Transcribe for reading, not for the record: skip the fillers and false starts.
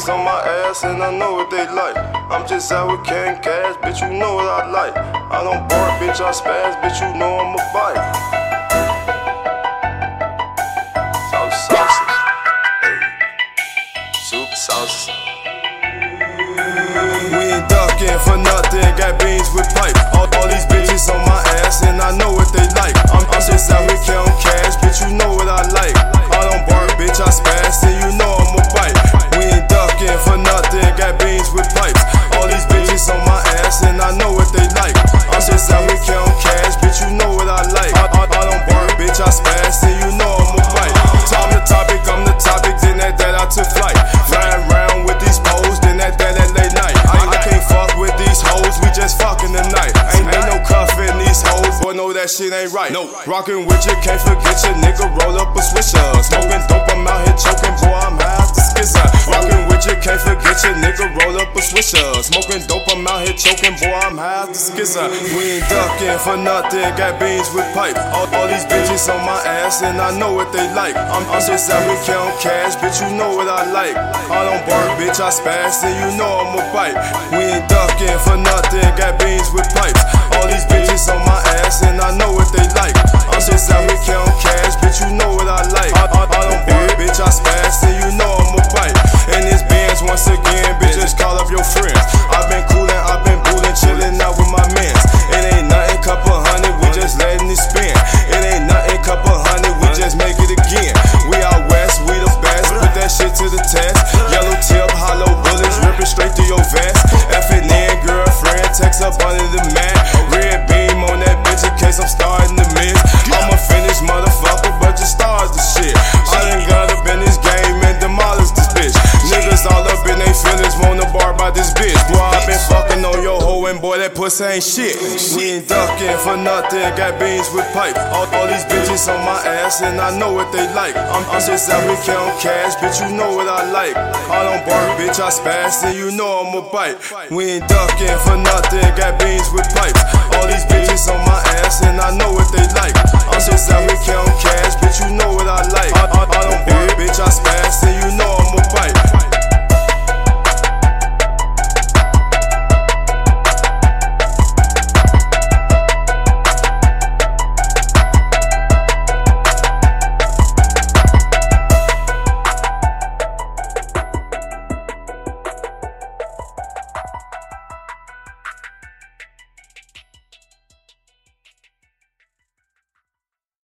bitches on my ass and I know what they like. I'm just out with counting cash, bitch, you know what I like. I don't bark, bitch, I spaz, bitch, you know I'm a bite. Saucy, super saucy. We ain't ducking for nothing, got beans with pipe. All these bitches on my ass and I know what they like. I'm just out here counting cash, bitch, you know what I like. I don't bark, bitch, I spaz, and you know I'm a bite. We ain't ducking for nothing, got beans with pipes. All these bitches on my ass and I know what they like. I'm just out here counting cash, bitch, you know what I like. I don't bark, bitch, I spaz, and you know I'm a bite. I'm the topic, then that I took flight. Flying around with these poles, then that late night. I can't fuck with these hoes, we just fucking tonight. Ain't no cuffin' these hoes, boy, no, that shit ain't right. No, rockin' with you, can't forget your nigga, roll up a swisher. Smoking dope, I'm out here choking, boy, I'm high off the skizzer. Rockin' with you, can't forget your nigga, roll up a swisher. Smoking dope, I'm out here choking, boy, I'm high off the skizzer. We ain't ducking for nothing, got beans with pipe. All these bitches on my ass and I know what they like. I'm just out here counting cash, bitch, you know what I like. I don't bark, bitch, I spaz, and you know I'm a bite. We ain't ducking for nothing, got beans with pipes. All these bitches on my ass and I know what they like. I'm just out here counting cash, bitch, you know what I like. I don't bark, bitch, I spaz, and you know I'm a bite. And this Benz once again, bitches call up your friends. I've been coolin', I've been boolin', chillin' out with my mans. It ain't nothing, couple hundred, we just letting it spin. It ain't nothing, couple hundred, we just make it again. We out west, we the best, put that shit to the test. Yellow tip, hollow bullets, ripping straight through your vest. Effing in, girlfriend, text up under the mat. Red beam on that bitch in case I'm starting to miss. I'm a finished motherfucker, but just start the shit. I done got up in this game and demolished this bitch. Niggas all up in they feelings, wanna bar by this bitch. Boy, I been fucking on your hoe and boy, that pussy ain't shit. We ain't ducking for nothing, got beans with pipe. All these bitches on my ass and I know what they like. I'm just out here counting cash, bitch, you know what I like. I don't bark, bitch, I spaz, and you know I'm a bite. We ain't ducking for nothing, got beans with pipes. All these bitches on my ass and I know what they like.